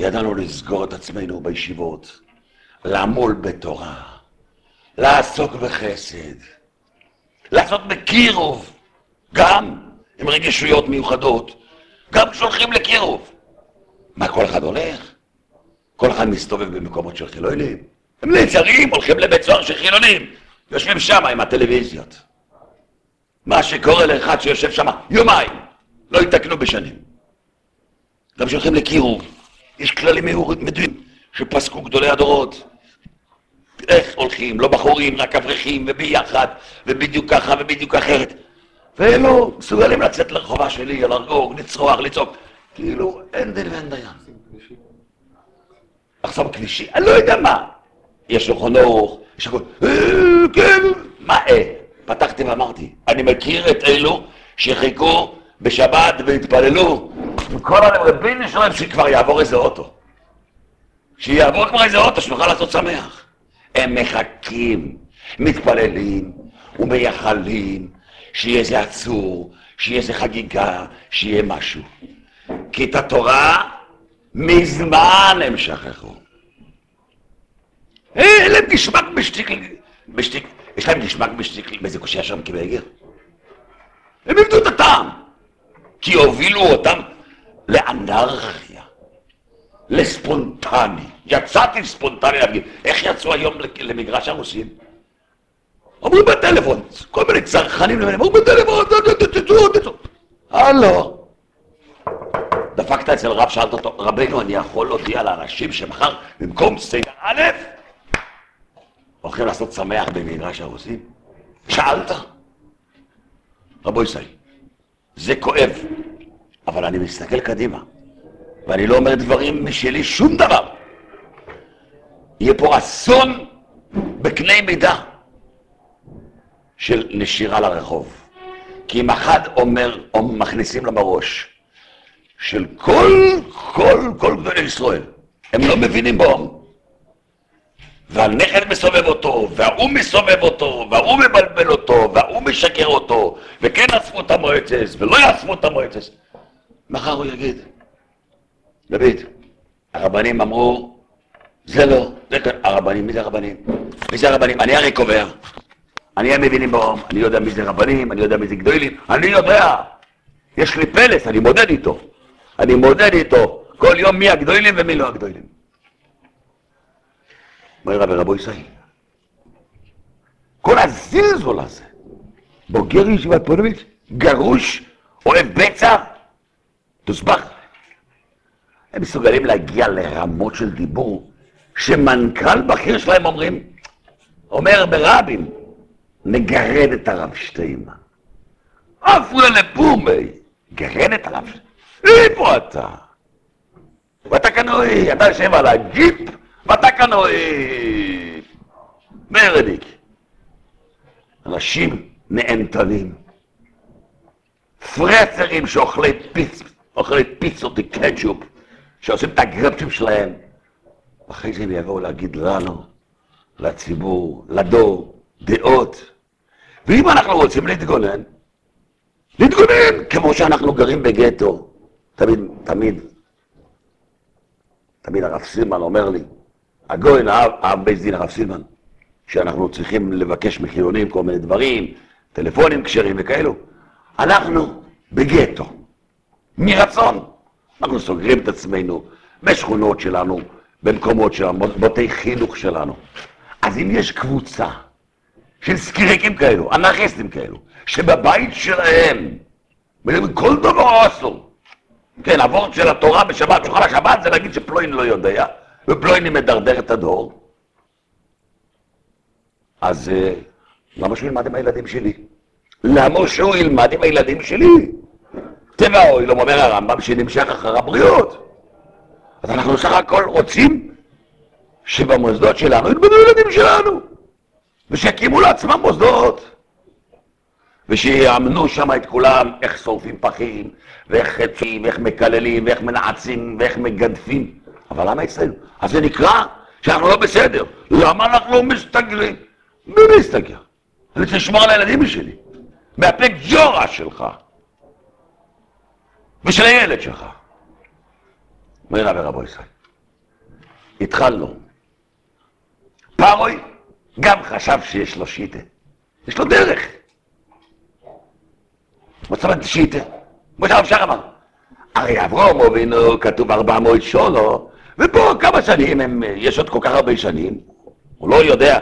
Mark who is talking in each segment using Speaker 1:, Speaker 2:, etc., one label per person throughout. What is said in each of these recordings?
Speaker 1: ידענו לסגור את עצמנו בישיבות, לעמול בתורה, לעסוק בחסד, לעשות בקירוב, גם עם רגישויות מיוחדות, גם כשהולכים לקירוב. מה, כל אחד הולך? כל אחד מסתובב במקומות של חילונים. הם נעצרים, הולכים לבית סוהר של חילונים, יושבים שם עם הטלוויזיות. מה שקורה לאחד שיושב שם יומיים, לא יתקנו בשנים. גם כשהולכים לקירוב, יש כללים מדויים שפסקו גדולי הדורות. איך הולכים, לא בחורים, רק אברכים, וביחד, ובדיוק ככה ובדיוק אחרת. ואלו מסוגלים לצאת לרחובה שלי, לרגוג, לצרוח, לצעוק. כאילו, אין דין ואין דיין. עכשיו כבישי, אני לא יודע מה. יש לו חונוך, יש הכל, כן, מה פתחתי ואמרתי, אני מכיר את אלו שחיכו בשבת והתפללו, כל הרבים שלהם שכבר יעבור איזה אוטו. שיעבור כבר איזה אוטו, שנוכל לעשות שמח. הם מחכים, מתפללים ומייחלים, שיהיה איזה עצור, שיהיה איזה חגיגה, שיהיה משהו. כי את התורה מזמן הם שכחו. אין להם גשמק בשטיק, יש להם גשמק בשטיק, באיזה קושיה שם כבגר. הם איבדו את הטעם, כי הובילו אותם לאנרכיה, לספונטני. יצאתי ספונטני להפגין. איך יצאו היום למגרש הרוסים? אומרים בטלפון, כל מיני צרכנים למיניהם, אומרים בטלפון, תצאו. הלו. דפקת אצל רב, שאלת אותו, רבינו, אני יכול להודיע לאנשים שמחר במקום סדר א' הולכים לעשות שמח במגרש הרוסים? שאלת? רבו ישראל, זה כואב, אבל אני מסתכל קדימה, ואני לא אומר דברים משלי שום דבר. יהיה פה אסון בקנה מידה של נשירה לרחוב. כי אם אחד אומר, או מכניסים לה בראש, של כל גדולי ישראל, הם לא מבינים בו. והנכד מסובב אותו, והוא מסובב אותו, והוא מבלבל אותו, והוא משקר אותו, וכן אספו את המועצס, ולא יאספו את המועצס. מחר הוא יגיד, דוד, הרבנים אמרו, זה לא, זה כאן, הרבנים, מי זה הרבנים? מי זה הרבנים? אני הרי קובע. אני המבינים בו, אני יודע מי זה רבנים, אני יודע מי זה גדולים, אני יודע. יש לי פלס, אני מודד איתו. אני מודד איתו כל יום מי הגדולים ומי לא הגדולים. אומר רבי רבו ישראל, כל הזלזול הזה, בוגר ישיבת פוניבז', גרוש, אוהב בצע, תוסבך. הם מסוגלים להגיע לרמות של דיבור, שמנכ"ל בכיר שלהם אומר ברבים, נגרד את הרב שטיימן. אפריע לפומי, גרד את הרב שטיימן. איפה אתה? ואתה כנועי, אתה יושב על הג'יפ, ואתה כנועי. מרדיק. אנשים נאמתנים. פרצרים שאוכלי פיצות וקטשופ, שעושים את הגרפצ'ים שלהם. אחרי זה הם יבואו להגיד לנו, לציבור, לדור, דעות. ואם אנחנו רוצים להתגונן כמו שאנחנו גרים בגטו. תמיד הרב סילמן אומר לי, הגויין האב בית דין הרב סילמן, שאנחנו צריכים לבקש מחילונים כל מיני דברים, טלפונים כשרים וכאלו. אנחנו בגטו, מרצון. אנחנו סוגרים את עצמנו בשכונות שלנו, במקומות שלנו, בתי חינוך שלנו. אז אם יש קבוצה של סקיריקים כאלו, אנרכיסטים כאלו, שבבית שלהם, כל דבר אסור. כן, עבור של התורה בשבת, שולחן השבת, זה להגיד שפלוין לא יודע, ופלוין מדרדר את הדור. אז למה שהוא ילמד עם הילדים שלי? למה שהוא ילמד עם הילדים שלי? טבע אוילום אומר הרמב"ם שנמשך אחר הבריאות. אז אנחנו סך הכל רוצים שבמוסדות שלנו ילמדו ילדים שלנו, ושיקימו לעצמם מוסדות. ושיאמנו שם את כולם איך שורפים פחים, ואיך חצים, ואיך מקללים, ואיך מנעצים, ואיך מגדפים. אבל למה אצלנו? אז זה נקרא שאנחנו לא בסדר. למה אנחנו לא מסתגרים? מי מסתגר? אני צריך לשמור על הילדים שלי. מהפה ג'ורה שלך. ושל הילד שלך. אומר רבי רבו ישראל, התחלנו. פרוי גם חשב שיש לו שיטה. יש לו דרך. מה זאת אומרת שיטה? כמו שהרב שר אמר. הרי אברהם אבינו כתוב 400 שונו, ופה כמה שנים יש עוד כל כך הרבה שנים. הוא לא יודע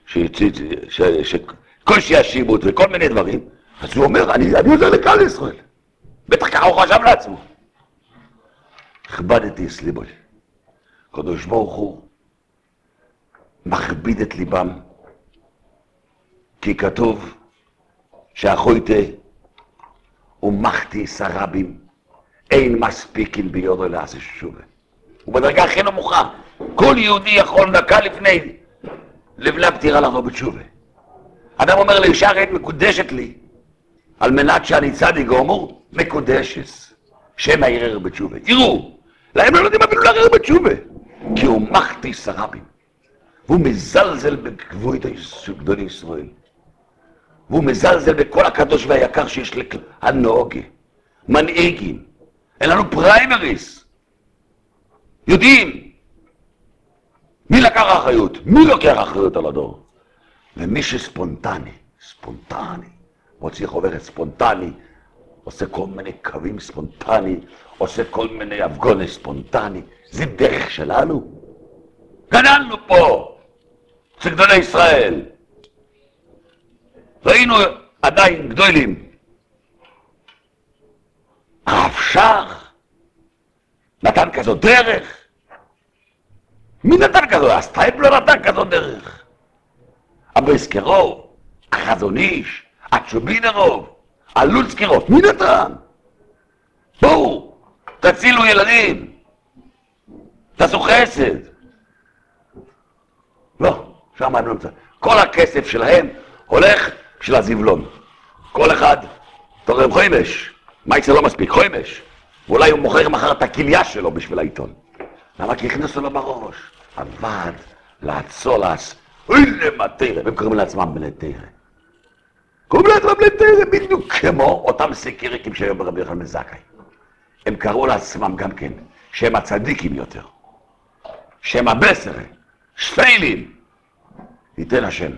Speaker 1: שקושי השיבוט וכל מיני דברים. אז הוא אומר, אני עוזר לקהל ישראל. בטח ככה הוא חשב לעצמו. הכבדתי סליבוי. קדוש ברוך הוא מכביד את ליבם, כי כתוב שהחויטה ומחתיס הרבים אין מספיקים ביודו לעשות שובה. הוא בדרגה הכי נמוכה. כל יהודי יכול דקה לפני הפטירה לחזור בתשובה. אדם אומר לי, שהרי מקודשת לי, על מנת שאני צדיק גמור, מקודשת. שם הערער בתשובה. תראו, להם לא יודעים אפילו לערער בתשובה. כי הוא מחתיס הרבים. והוא מזלזל בגבוהות גדולי ישראל. והוא מזלזל בכל הקדוש והיקר שיש הנהוגה. מנהיגים. אין לנו פריימריס. יודעים. מי לקח אחריות? מי לוקח אחריות על הדור? ומי שספונטני, מוציא חוברת ספונטני, עושה כל מיני קווים ספונטני, עושה כל מיני הפגונות ספונטני, זה דרך שלנו. גדלנו פה, זה גדולי ישראל. ראינו עדיין גדולים. הרב שך נתן כזו דרך. מי נתן כזו? הסטייפלר נתן כזו דרך. הבסקרוב, החזון איש, הצ'ובינרוב, הלוצקרוב, מי נתן? בואו, תצילו ילדים, תעשו חסד. לא, שם אני לא נמצא. כל הכסף שלהם הולך בשביל הזבלון. כל אחד תורם חומש, מה יצא לא מספיק, חומש. ואולי הוא מוכר מחר את הכליה שלו בשביל העיתון. למה? כי הכנסו לו בראש. עבד, לעצולס, אוי למטרה, והם קוראים לעצמם בני תרא. קוראים לעצמם בני תרא בדיוק כמו אותם סקיריקים שהיו ברבי יוחנן בן זכאי. הם קראו לעצמם גם כן, שהם הצדיקים יותר. שהם הבסרה, שפלים. ייתן השם.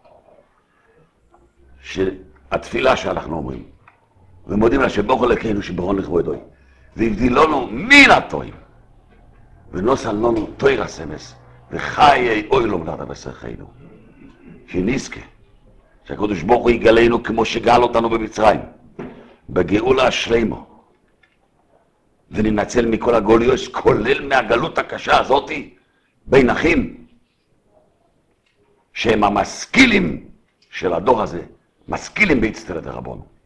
Speaker 1: שהתפילה שאנחנו אומרים, ומודים לה שבוכו לקרינו שברון לכבודוי, והבדיל לנו מן הטועים, ונוסן לנו תויר הסמס, וחיי אוי לא מלאדה בסרחנו. שנזכה, שהקדוש ברוך הוא יגלנו כמו שגל אותנו במצרים, בגאולה השלמה, וננצל מכל הגוליות, כולל מהגלות הקשה הזאת, בין אחים, שהם המשכילים של הדור הזה, משכילים בהצטלת הרבנו.